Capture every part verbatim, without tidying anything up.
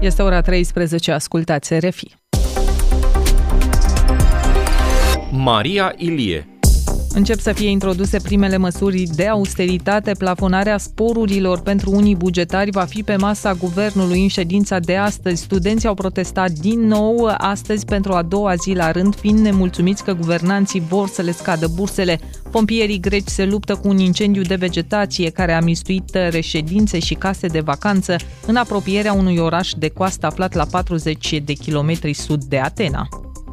Este ora treisprezece, ascultați R F I. Maria Ilie. Încep să fie introduse primele măsuri de austeritate. Plafonarea sporurilor pentru unii bugetari va fi pe masa guvernului în ședința de astăzi. Studenții au protestat din nou astăzi pentru a doua zi la rând, fiind nemulțumiți că guvernanții vor să le scadă bursele. Pompierii greci se luptă cu un incendiu de vegetație care a mistuit reședințe și case de vacanță în apropierea unui oraș de coastă aflat la patruzeci de kilometri sud de Atena.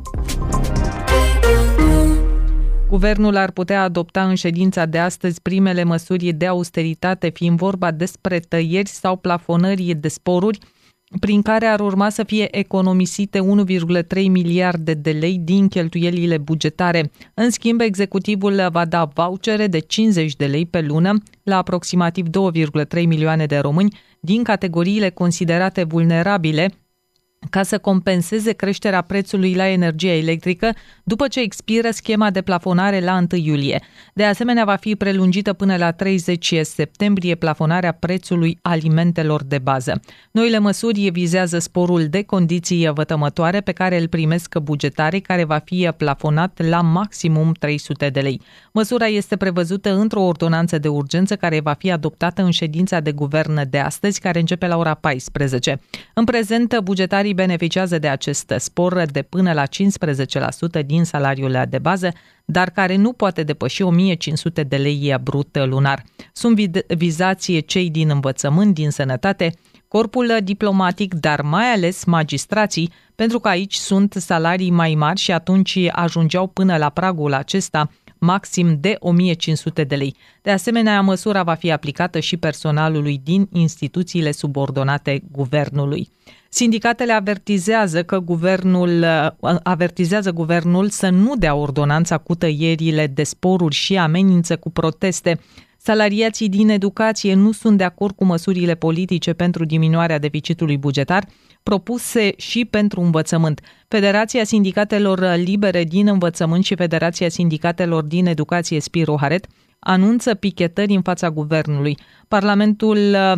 Guvernul ar putea adopta în ședința de astăzi primele măsuri de austeritate, fiind vorba despre tăieri sau plafonări de sporuri, prin care ar urma să fie economisite unu virgulă trei miliarde de lei din cheltuielile bugetare. În schimb, executivul va da vouchere de cincizeci de lei pe lună la aproximativ două virgulă trei milioane de români din categoriile considerate vulnerabile, ca să compenseze creșterea prețului la energia electrică după ce expiră schema de plafonare la întâi iulie. De asemenea, va fi prelungită până la treizeci septembrie plafonarea prețului alimentelor de bază. Noile măsuri vizează sporul de condiții vătămătoare pe care îl primesc bugetarii, care va fi plafonat la maximum trei sute de lei. Măsura este prevăzută într-o ordonanță de urgență care va fi adoptată în ședința de guvern de astăzi, care începe la ora paisprezece. În prezent, bugetarii beneficiază de acest spor de până la cincisprezece la sută din salariul de bază, dar care nu poate depăși o mie cinci sute de lei brut lunar. Sunt vizați cei din învățământ, din sănătate, corpul diplomatic, dar mai ales magistrații, pentru că aici sunt salarii mai mari și atunci ajungeau până la pragul acesta maxim de o mie cinci sute de lei. De asemenea, măsura va fi aplicată și personalului din instituțiile subordonate guvernului. Sindicatele avertizează că guvernul avertizează guvernul să nu dea ordonanța cu tăierile de sporuri și amenință cu proteste. Salariații din educație nu sunt de acord cu măsurile politice pentru diminuarea deficitului bugetar propuse și pentru învățământ. Federația Sindicatelor Libere din Învățământ și Federația Sindicatelor din Educație Spiro Haret anunță pichetări în fața guvernului. Parlamentul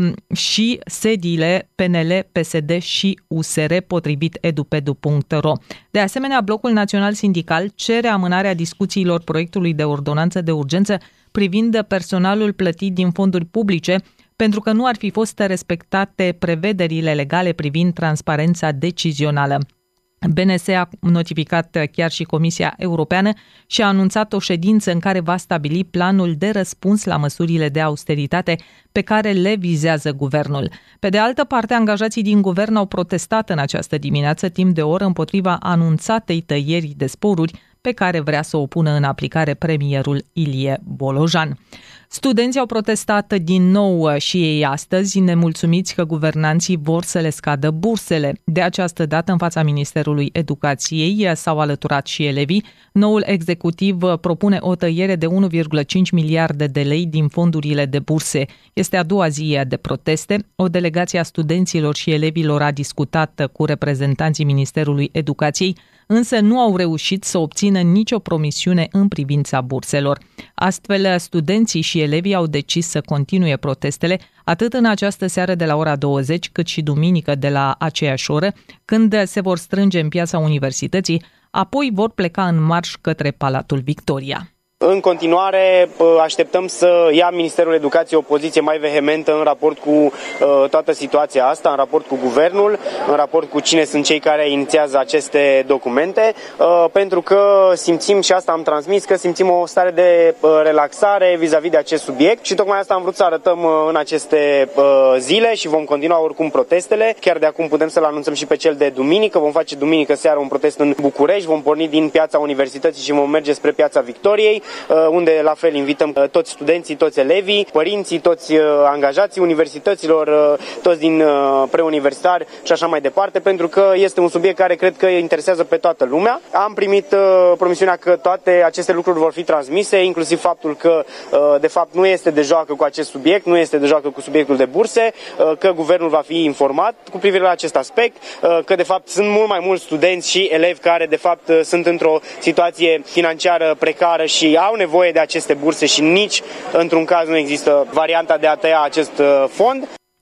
și sediile P N L, P S D și U S R, potrivit edupedu punct ro. De asemenea, Blocul Național Sindical cere amânarea discuțiilor proiectului de ordonanță de urgență privind personalul plătit din fonduri publice, pentru că nu ar fi fost respectate prevederile legale privind transparența decizională. B N S a notificat chiar și Comisia Europeană și a anunțat o ședință în care va stabili planul de răspuns la măsurile de austeritate pe care le vizează guvernul. Pe de altă parte, angajații din guvern au protestat în această dimineață timp de o oră împotriva anunțatei tăieri de sporuri pe care vrea să o pună în aplicare premierul Ilie Bolojan. Studenții au protestat din nou și ei astăzi, nemulțumiți că guvernanții vor să le scadă bursele. De această dată, în fața Ministerului Educației s-au alăturat și elevii. Noul executiv propune o tăiere de unu virgulă cinci miliarde de lei din fondurile de burse. Este a doua zi de proteste. O delegație a studenților și elevilor a discutat cu reprezentanții Ministerului Educației, însă nu au reușit să obțină nicio promisiune în privința burselor. Astfel, studenții și elevii au decis să continue protestele atât în această seară de la ora douăzeci, cât și duminică de la aceeași oră, când se vor strânge în piața universității, apoi vor pleca în marș către Palatul Victoria. În continuare, așteptăm să ia Ministerul Educației o poziție mai vehementă în raport cu uh, toată situația asta, în raport cu guvernul, în raport cu cine sunt cei care inițiază aceste documente, uh, pentru că simțim, și asta am transmis, că simțim o stare de uh, relaxare vis-a-vis de acest subiect și tocmai asta am vrut să arătăm uh, în aceste uh, zile și vom continua oricum protestele. Chiar de acum putem să-l anunțăm și pe cel de duminică. Vom face duminică seară un protest în București, vom porni din piața Universității și vom merge spre piața Victoriei, unde la fel invităm toți studenții, toți elevii, părinții, toți angajații universităților, toți din preuniversitari și așa mai departe, pentru că este un subiect care cred că interesează pe toată lumea. Am primit promisiunea că toate aceste lucruri vor fi transmise, inclusiv faptul că de fapt nu este de joacă cu acest subiect, nu este de joacă cu subiectul de burse, că guvernul va fi informat cu privire la acest aspect, că de fapt sunt mult mai mulți studenți și elevi care de fapt sunt într-o situație financiară precară și au nevoie de aceste burse și nici într-un caz nu există varianta de a tăia acest fond.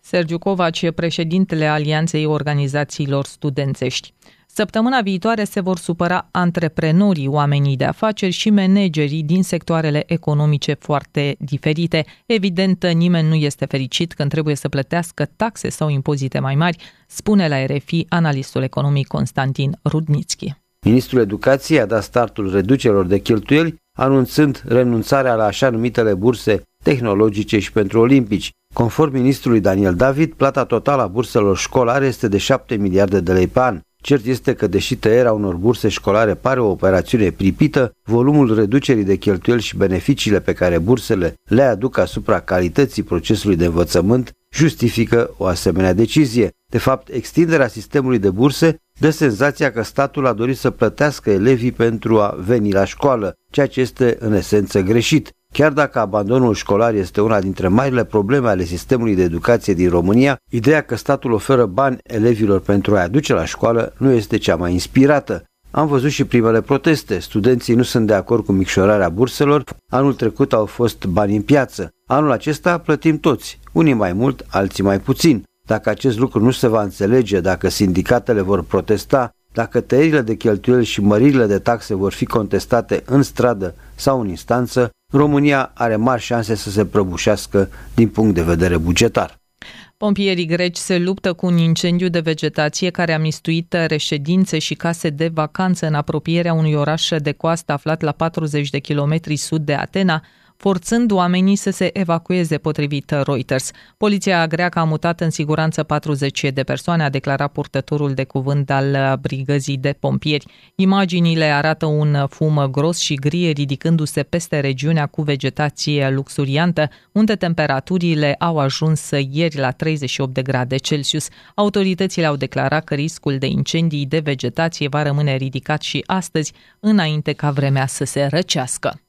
Sergiu Covaci, președintele Alianței Organizațiilor Studențești. Săptămâna viitoare se vor supăra antreprenorii, oamenii de afaceri și managerii din sectoarele economice foarte diferite. Evident, nimeni nu este fericit când trebuie să plătească taxe sau impozite mai mari, spune la R F I analistul economic Constantin Rudnițchi. Ministrul Educației a dat startul reducerilor de cheltuieli, anunțând renunțarea la așa numitele burse tehnologice și pentru olimpici. Conform ministrului Daniel David, plata totală a burselor școlare este de șapte miliarde de lei pe an. Cert este că, deși tăierea unor burse școlare pare o operațiune pripită, volumul reducerii de cheltuieli și beneficiile pe care bursele le aduc asupra calității procesului de învățământ justifică o asemenea decizie. De fapt, extinderea sistemului de burse dă senzația că statul a dorit să plătească elevii pentru a veni la școală, ceea ce este în esență greșit. Chiar dacă abandonul școlar este una dintre marile probleme ale sistemului de educație din România, ideea că statul oferă bani elevilor pentru a-i aduce la școală nu este cea mai inspirată. Am văzut și primele proteste. Studenții nu sunt de acord cu micșorarea burselor. Anul trecut au fost bani în piață. Anul acesta plătim toți, unii mai mult, alții mai puțin. Dacă acest lucru nu se va înțelege, dacă sindicatele vor protesta, dacă tăierile de cheltuieli și măririle de taxe vor fi contestate în stradă sau în instanță, România are mari șanse să se prăbușească din punct de vedere bugetar. Pompierii greci se luptă cu un incendiu de vegetație care a mistuit reședințe și case de vacanță în apropierea unui oraș de coastă aflat la patruzeci de kilometri sud de Atena, forțând oamenii să se evacueze, potrivit Reuters. Poliția greacă a mutat în siguranță patruzeci de persoane, a declarat purtătorul de cuvânt al brigăzii de pompieri. Imaginile arată un fum gros și gri ridicându-se peste regiunea cu vegetație luxuriantă, unde temperaturile au ajuns ieri la treizeci și opt de grade Celsius. Autoritățile au declarat că riscul de incendii de vegetație va rămâne ridicat și astăzi, înainte ca vremea să se răcească.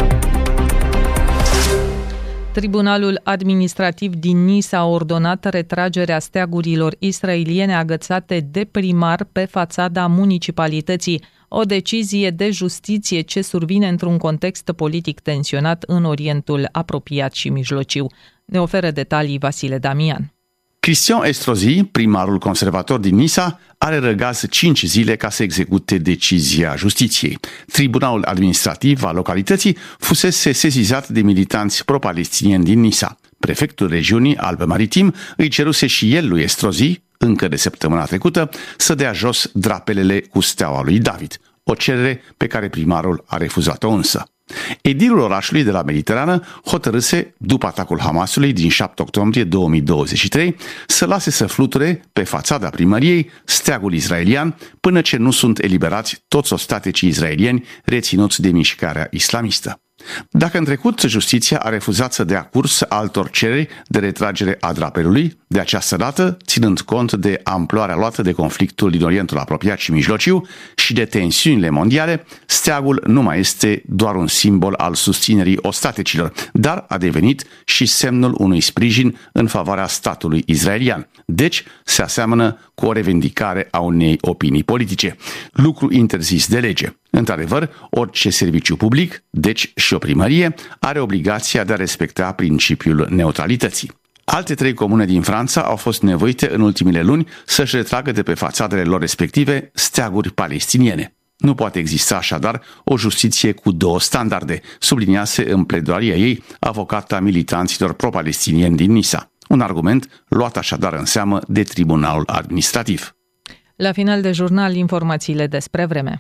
Tribunalul administrativ din Nice a ordonat retragerea steagurilor israeliene agățate de primar pe fațada municipalității, o decizie de justiție ce survine într-un context politic tensionat în Orientul apropiat și mijlociu. Ne oferă detalii Vasile Damian. Christian Estrosi, primarul conservator din Nisa, are răgaz cinci zile ca să execute decizia justiției. Tribunalul administrativ al localității fusese sesizat de militanți pro-palestinieni din Nisa. Prefectul regiunii Alpes-Maritim îi ceruse și el lui Estrosi, încă de săptămâna trecută, să dea jos drapelele cu steaua lui David, o cerere pe care primarul a refuzat-o însă. Edilul orașului de la Mediterană hotărâse, după atacul Hamasului din șapte octombrie două mii douăzeci și trei, să lase să fluture pe fațada primăriei steagul israelian până ce nu sunt eliberați toți ostaticii israelieni reținuți de mișcarea islamistă. Dacă în trecut justiția a refuzat să dea curs altor cereri de retragere a drapelului, de această dată, ținând cont de amploarea luată de conflictul din Orientul apropiat și mijlociu și de tensiunile mondiale, steagul nu mai este doar un simbol al susținerii ostaticilor, dar a devenit și semnul unui sprijin în favoarea statului israelian. Deci, se aseamănă cu o revendicare a unei opinii politice, lucru interzis de lege. Într-adevăr, orice serviciu public, deci și o primărie, are obligația de a respecta principiul neutralității. Alte trei comune din Franța au fost nevoite în ultimele luni să-și retragă de pe fațadele lor respective steaguri palestiniene. Nu poate exista așadar o justiție cu două standarde, subliniase în pledoaria ei avocata militanților pro-palestinieni din Nisa. Un argument luat așadar în seamă de Tribunalul Administrativ. La final de jurnal, informațiile despre vreme.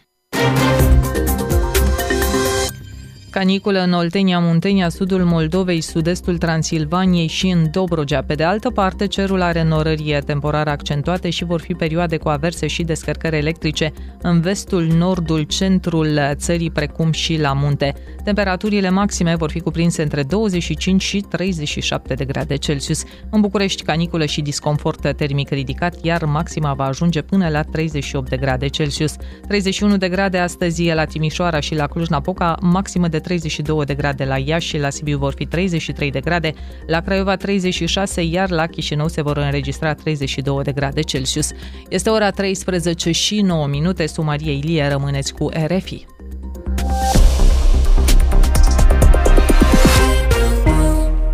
Caniculă în Oltenia, Muntenia, sudul Moldovei, sud-estul Transilvaniei și în Dobrogea. Pe de altă parte, cerul are norări temporare accentuate și vor fi perioade cu averse și descărcări electrice în vestul, nordul, centrul țării, precum și la munte. Temperaturile maxime vor fi cuprinse între douăzeci și cinci și treizeci și șapte de grade Celsius. În București, caniculă și disconfort termic ridicat, iar maxima va ajunge până la treizeci și opt de grade Celsius. treizeci și unu de grade astăzi la Timișoara și la Cluj-Napoca, maximă de treizeci și două de grade la Iași și la Sibiu vor fi treizeci și trei de grade, la Craiova treizeci și șase, iar la Chișinău se vor înregistra treizeci și două de grade Celsius. Este ora treisprezece și nouă minute, Maria Ilie, rămâneți cu R F I.